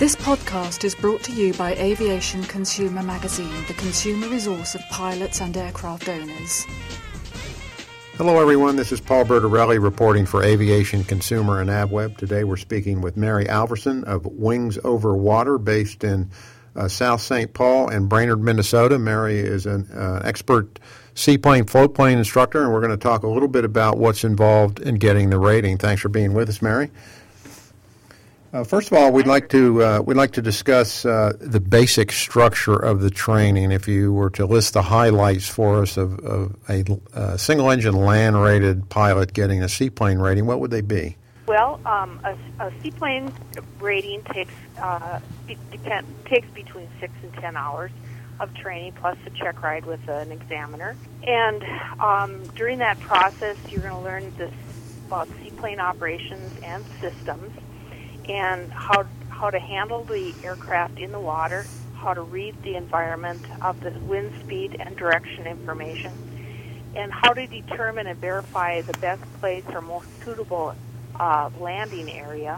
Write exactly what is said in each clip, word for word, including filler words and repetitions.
This podcast is brought to you by Aviation Consumer Magazine, the consumer resource of pilots and aircraft owners. Hello everyone, this is Paul Bertorelli reporting for Aviation Consumer and AvWeb. Today we're speaking with Mary Alverson of Wings Over Water, based in uh, South Saint Paul and Brainerd, Minnesota. Mary is an uh, expert seaplane, float plane instructor, and we're going to talk a little bit about what's involved in getting the rating. Thanks for being with us, Mary. Uh, first of all, we'd like to uh, we'd like to discuss uh, the basic structure of the training. If you were to list the highlights for us of, of a uh, single-engine land-rated pilot getting a seaplane rating, what would they be? Well, um, a, a seaplane rating takes uh, be, depend, takes between six and ten hours of training, plus a check ride with an examiner. And um, during that process, you're going to learn this about seaplane operations and systems, and how how to handle the aircraft in the water, how to read the environment of the wind speed and direction information, and how to determine and verify the best place or most suitable uh, landing area.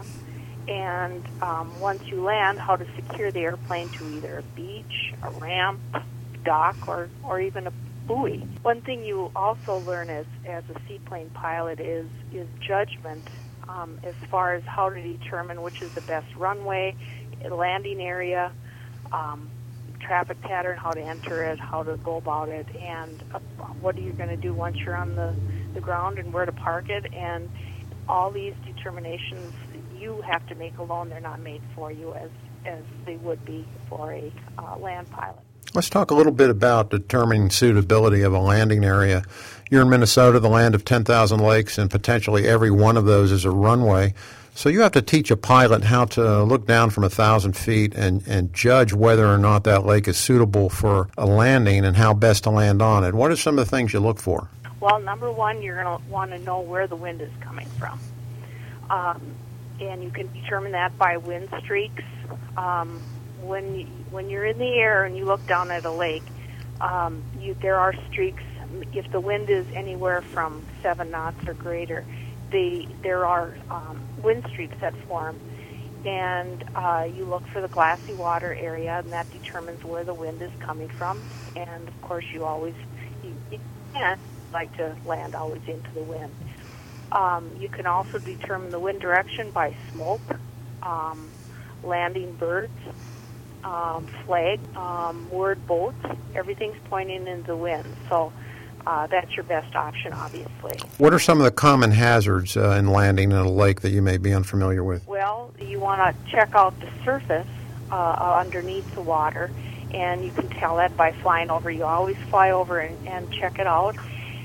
And um, once you land, how to secure the airplane to either a beach, a ramp, dock, or, or even a buoy. One thing you also learn as, as a seaplane pilot is, is judgment. Um, as far as how to determine which is the best runway, landing area, um, traffic pattern, how to enter it, how to go about it, and uh, what are you going to do once you're on the, the ground and where to park it. And all these determinations you have to make alone. They're not made for you as, as they would be for a uh, land pilot. Let's talk a little bit about determining suitability of a landing area. You're in Minnesota, the land of ten thousand lakes, and potentially every one of those is a runway. So you have to teach a pilot how to look down from one thousand feet and, and judge whether or not that lake is suitable for a landing and how best to land on it. What are some of the things you look for? Well, number one, you're going to want to know where the wind is coming from. Um, and you can determine that by wind streaks. Um, when, you, when you're in the air and you look down at a lake, um, you, there are streaks. If the wind is anywhere from seven knots or greater, they, there are um, wind streaks that form. And uh, you look for the glassy water area, and that determines where the wind is coming from. And, of course, you always you, you can't like to land always into the wind. Um, you can also determine the wind direction by smoke, um, landing birds, um, flag, um, moored boats. Everything's pointing into the wind. So uh, that's your best option, obviously. What are some of the common hazards uh, in landing in a lake that you may be unfamiliar with? Well, you want to check out the surface uh, underneath the water, and you can tell that by flying over. You always fly over and, and check it out.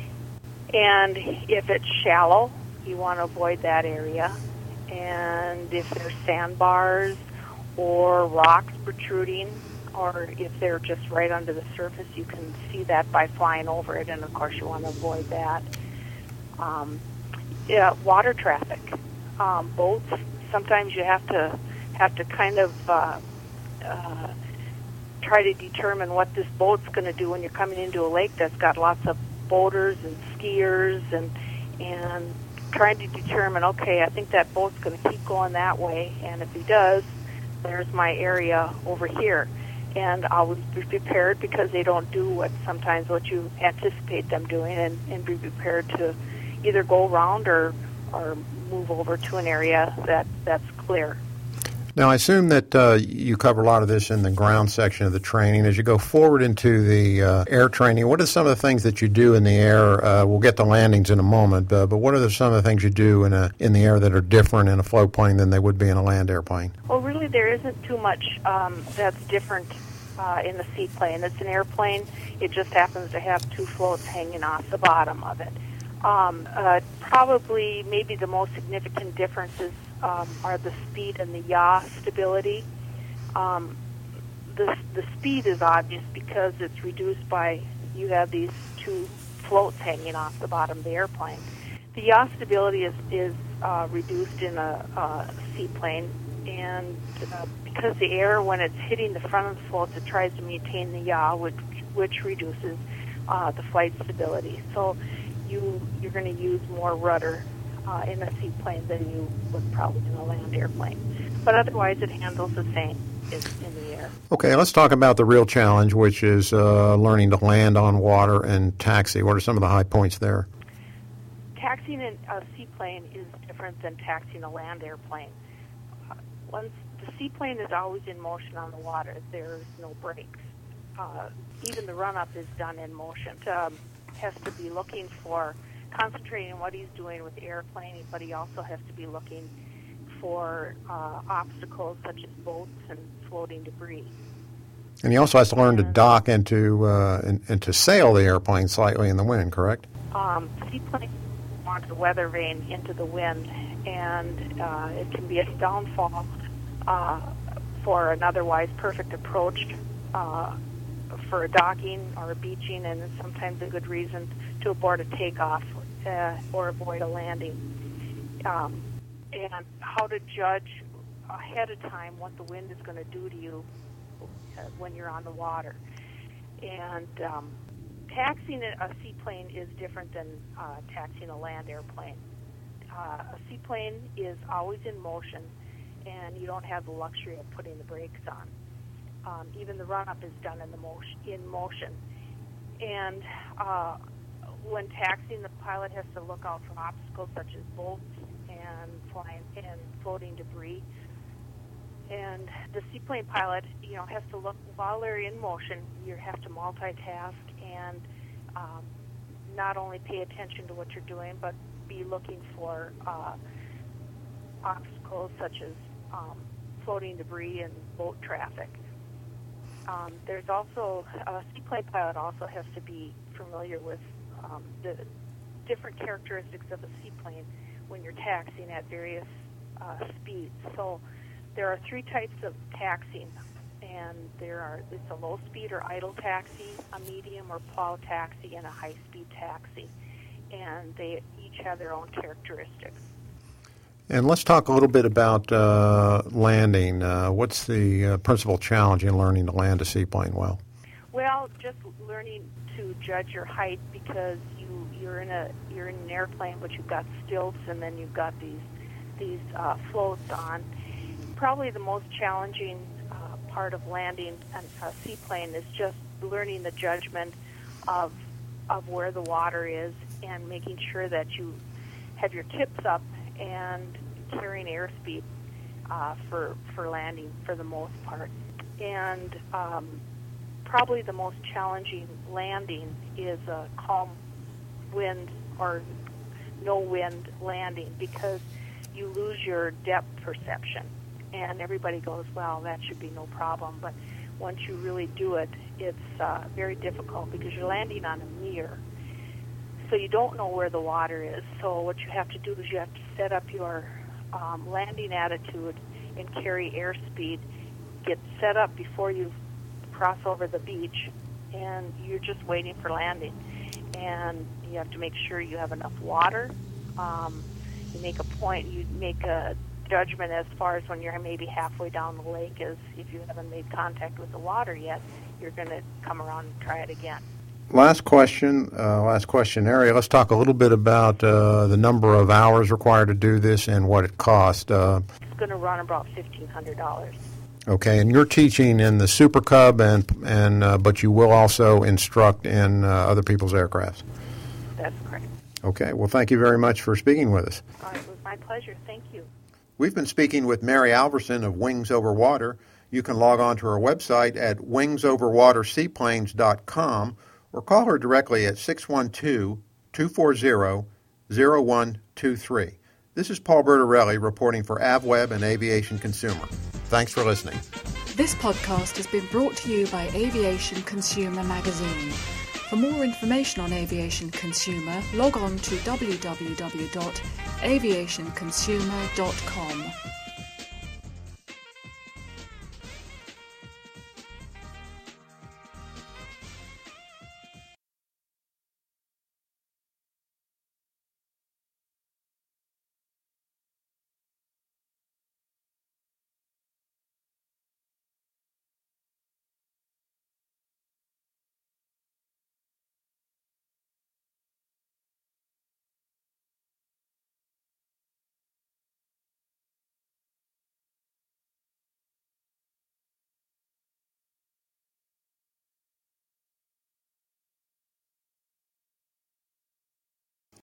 And if it's shallow, you want to avoid that area. And if there's sandbars or rocks protruding, or if they're just right under the surface, you can see that by flying over it, and of course you want to avoid that. Um, yeah, water traffic, um, boats. Sometimes you have to have to kind of uh, uh, try to determine what this boat's going to do when you're coming into a lake that's got lots of boaters and skiers, and and trying to determine, okay, I think that boat's going to keep going that way, and if he does, there's my area over here. And always be prepared, because they don't do what sometimes what you anticipate them doing, and, and be prepared to either go around or or move over to an area that, that's clear. Now, I assume that uh, you cover a lot of this in the ground section of the training. As you go forward into the uh, air training, what are some of the things that you do in the air? Uh, we'll get to landings in a moment, uh, but what are the, some of the things you do in a in the air that are different in a float plane than they would be in a land airplane? Well, really, there isn't too much um, that's different uh, in the seaplane. It's an airplane. It just happens to have two floats hanging off the bottom of it. Um, uh, probably, maybe the most significant differences Um, are the speed and the yaw stability. Um, the, the speed is obvious because it's reduced by, you have these two floats hanging off the bottom of the airplane. The yaw stability is, is uh, reduced in a, a seaplane, and uh, because the air, when it's hitting the front of the floats, it tries to maintain the yaw, which, which reduces uh, the flight stability. So you, you're going to use more rudder uh, in a seaplane than you would probably in a land airplane. But otherwise, it handles the same as in the air. Okay, let's talk about the real challenge, which is uh, learning to land on water and taxi. What are some of the high points there? Taxiing in a seaplane is different than taxiing a land airplane. Uh, once the seaplane is always in motion on the water, there's no brakes. Uh, even the run-up is done in motion. Um, has to be looking for, concentrating on what he's doing with the airplane, but he also has to be looking for uh, obstacles such as boats and floating debris. And he also has to learn to dock and to, uh, and, and to sail the airplane slightly in the wind, correct? Um, seaplanes want the weather vane into the wind, and uh, it can be a downfall uh, for an otherwise perfect approach uh, for a docking or a beaching, and it's sometimes a good reason to abort a takeoff uh, or avoid a landing. Um, and how to judge ahead of time what the wind is going to do to you uh, when you're on the water. And um, taxiing a seaplane is different than uh, taxiing a land airplane. Uh, a seaplane is always in motion, and you don't have the luxury of putting the brakes on. Um, even the run-up is done in the motion, in motion. And uh, when taxiing, the pilot has to look out for obstacles such as bolts and flying and floating debris. And the seaplane pilot, you know, has to look while they're in motion. You have to multitask and um, not only pay attention to what you're doing, but be looking for uh, obstacles such as um, floating debris and boat traffic. Um, there's also, a seaplane pilot also has to be familiar with um, the different characteristics of a seaplane when you're taxiing at various uh, speeds. So there are three types of taxiing, and there are, it's a low-speed or idle taxi, a medium or plow taxi, and a high-speed taxi. And they each have their own characteristics. And let's talk a little bit about uh, landing. Uh, what's the uh, principal challenge in learning to land a seaplane well? Well, just learning to judge your height, because you you're in a you're in an airplane, but you've got stilts, and then you've got these these uh, floats on. Probably the most challenging uh, part of landing a, a seaplane is just learning the judgment of of where the water is and making sure that you have your tips up and carrying airspeed uh, for for landing for the most part. And um, probably the most challenging landing is a calm wind or no wind landing, because you lose your depth perception. And everybody goes, well, that should be no problem. But once you really do it, it's uh, very difficult because you're landing on a mirror. So you don't know where the water is. So what you have to do is you have to set up your um, landing attitude and carry airspeed, get set up before you cross over the beach, and you're just waiting for landing. And you have to make sure you have enough water. Um, you make a point, you make a judgment as far as when you're maybe halfway down the lake, as if you haven't made contact with the water yet, you're going to come around and try it again. Last question, uh, last question area. Let's talk a little bit about uh, the number of hours required to do this and what it costs. Uh, it's going to run about fifteen hundred dollars. Okay, and you're teaching in the Super Cub, and and uh, but you will also instruct in uh, other people's aircraft. That's correct. Okay, well, thank you very much for speaking with us. Uh, it was my pleasure. Thank you. We've been speaking with Mary Alverson of Wings Over Water. You can log on to her website at wings over water seaplanes dot com or call her directly at six one two, two four zero, zero one two three. This is Paul Bertorelli reporting for AvWeb and Aviation Consumer. Thanks for listening. This podcast has been brought to you by Aviation Consumer Magazine. For more information on Aviation Consumer, log on to w w w dot aviation consumer dot com.